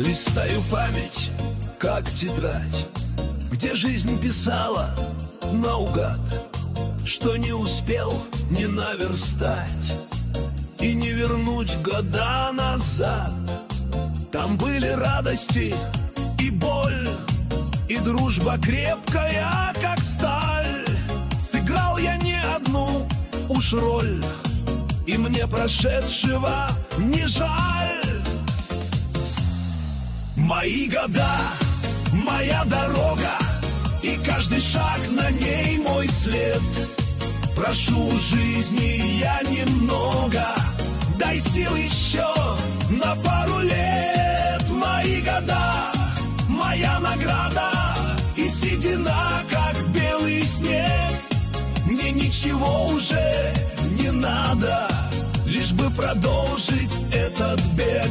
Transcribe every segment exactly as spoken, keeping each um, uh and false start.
Листаю память, как тетрадь, где жизнь писала наугад, что не успел не наверстать и не вернуть года назад. Там были радости и боль, и дружба крепкая, как сталь. Сыграл я не одну уж роль, и мне прошедшего не жаль. Мои года, моя дорога, и каждый шаг на ней мой след. Прошу жизни я немного, дай сил еще на пару лет. Мои года, моя награда, и седина, как белый снег. Мне ничего уже не надо, лишь бы продолжить этот бег.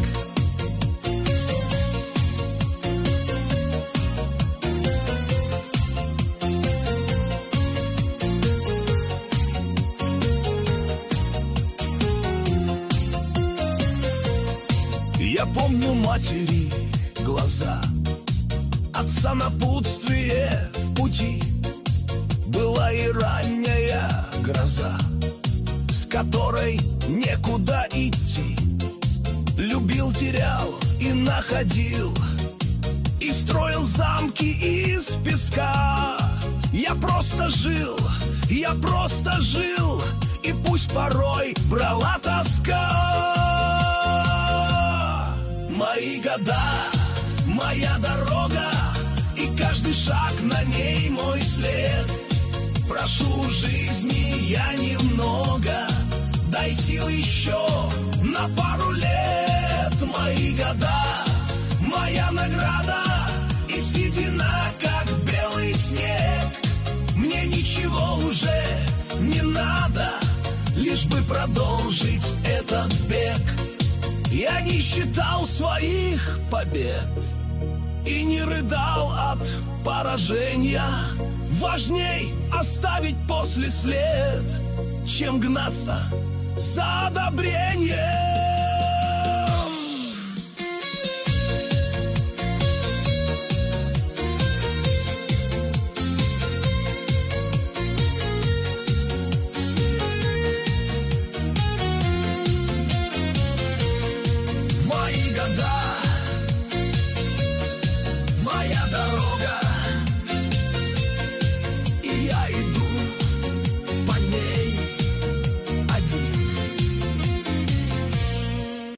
Я помню матери глаза, отца напутствие в пути. Была и ранняя гроза, с которой некуда идти. Любил, терял и находил, и строил замки из песка. Я просто жил, я просто жил, и пусть порой брала тоска. Мои года, моя дорога, и каждый шаг на ней мой след. Прошу жизни я немного, дай сил еще на пару лет. Мои года, моя награда, и седина, как белый снег. Мне ничего уже не надо, лишь бы продолжить этот бег. Я не считал своих побед и не рыдал от поражения. Важней оставить после след, чем гнаться за одобрением. Я иду